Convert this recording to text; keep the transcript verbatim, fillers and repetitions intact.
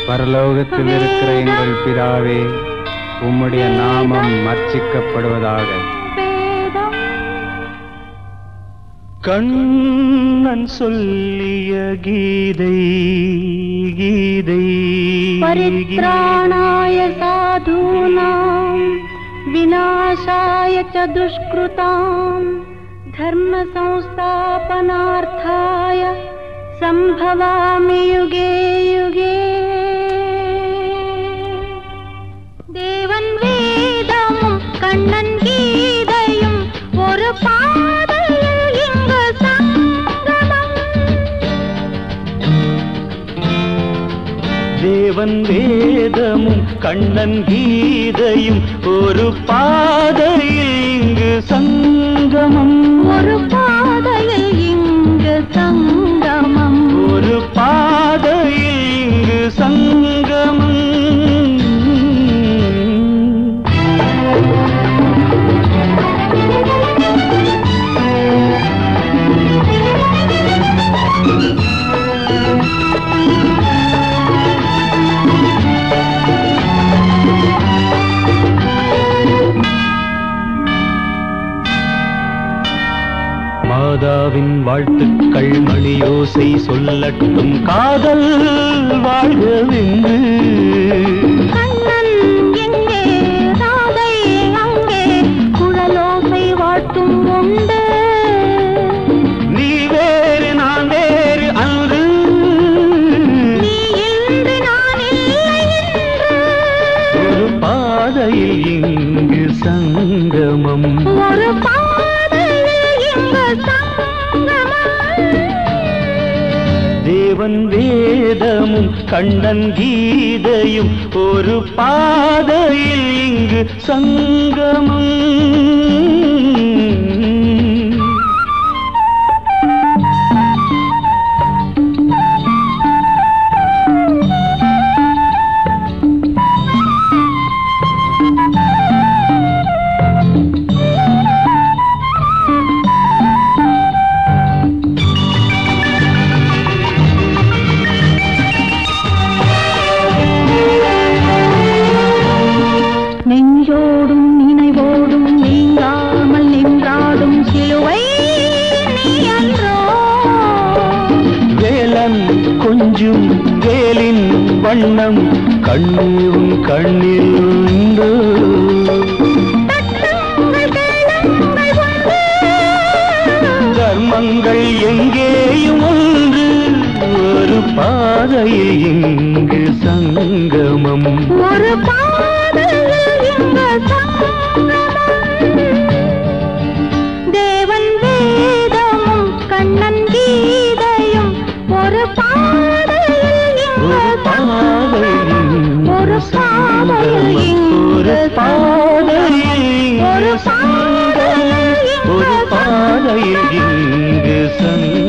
பரலோகத்தில் இருக்கிற எங்கள் பிதாவே, உம்முடைய நாமம் அர்ச்சிக்கப்படுவதாக. கண்ணன் சொல்லிய கீதை கீதை பரித்ராணாய சாதூனாம் விநாசாய ச துஷ்கிருதாம் தர்ம சம்ஸ்தாபனார்த்தாய சம்பவாமி யுகே யுகே. தேவன் வேதமும் கண்ணன் கீதையும் ஒரு பாதையில் இங்கு சங்கமம். தேவன் வேதமும் கண்ணன் கீதையும் ஒரு பாதையில் இங்கு சங்கமம். ஒரு பாதையில் இங்கு சங்கமம். ஒரு பாதையில் இங்கு சங்கமம். மாதாவின் வாழ்த்துக்கள் மணியோசை சொல்லட்டும், காதல் வாழ்கவென்று. கண்ணன் எங்கே ராதை அங்கே குழலோசை வாழ்த்தும் உண்டு. நீ வேறு நான் வேறு அன்று, நீ இன்று நான் இல்லை என்று. ஒரு பாதையில் இங்கு சங்கமம். ஒரு பாதையில் இங்கு சங்கமம். தேவன் வேதமும் கண்ணன் கீதையும் ஒரு பாதையில் இங்கு சங்கமம். நெஞ்சோடும் நினைவோடும் நீங்காமல் நின்றாடும் சிலுவை நீ அன்றோ. வேலன் கொஞ்சும் வேலின் வண்ணம் கண்ணீரும் கண்ணீர் உண்டு. தர்மங்கள் எங்கேயும் ஒன்று, ஒரு பாதையில் இங்கு சங்கமம். ஒரு பாதையில் இங்கு சங்கமம். தேவன் வேதமும் கண்ணன் கீதையும் ஒரு பாதையில் இங்கு சங்கமம். ஒரு பாதையில் இங்கு பாதையில் ஒரு பாதையில் ஒரு பாதையில் இங்கு சங்கமம்.